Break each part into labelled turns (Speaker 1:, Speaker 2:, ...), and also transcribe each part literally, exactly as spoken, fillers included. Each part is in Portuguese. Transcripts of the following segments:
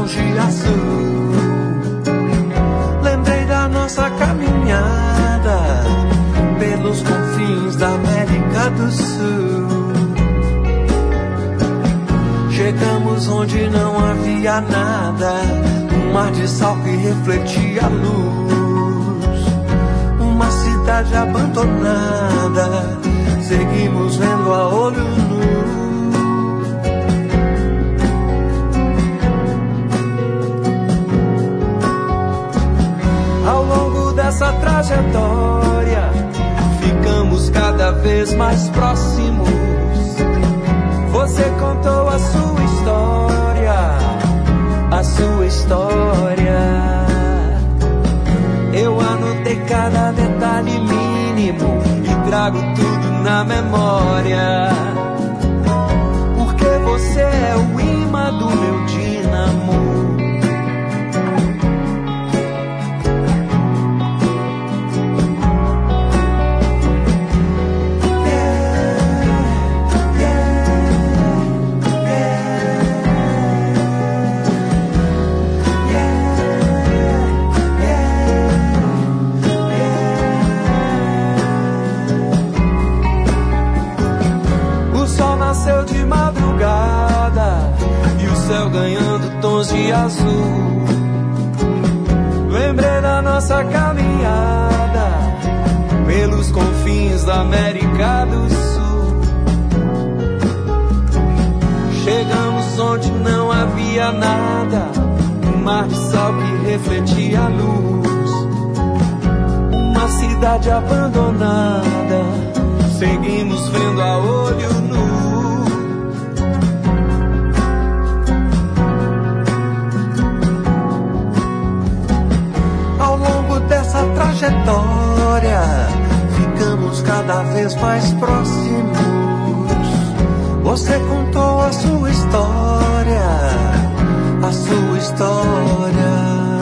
Speaker 1: de azul. Lembrei da nossa caminhada pelos confins da América do Sul. Chegamos onde não havia nada, um mar de sal que refletia a luz, uma cidade abandonada, seguimos vendo a olho nu. Ao longo dessa trajetória, ficamos cada vez mais próximos. Você contou a sua história, a sua história. Eu anotei cada detalhe mínimo e trago tudo na memória. Porque você é o imã do meu dínamo. De madrugada e o céu ganhando tons de azul. Lembrei da nossa caminhada pelos confins da América do Sul. Chegamos onde não havia nada, um mar de sal que refletia a luz, uma cidade abandonada, seguimos vendo a olho nu. Dessa trajetória, ficamos cada vez mais próximos. Você contou a sua história, a sua história.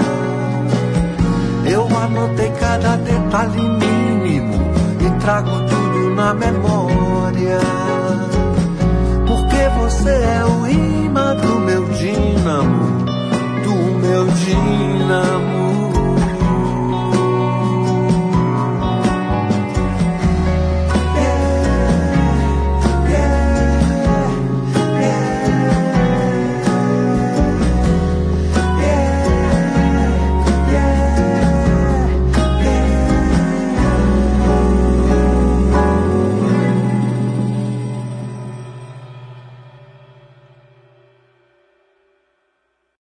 Speaker 1: Eu anotei cada detalhe mínimo e trago tudo na memória. Porque você é o imã do meu dínamo, do meu dínamo.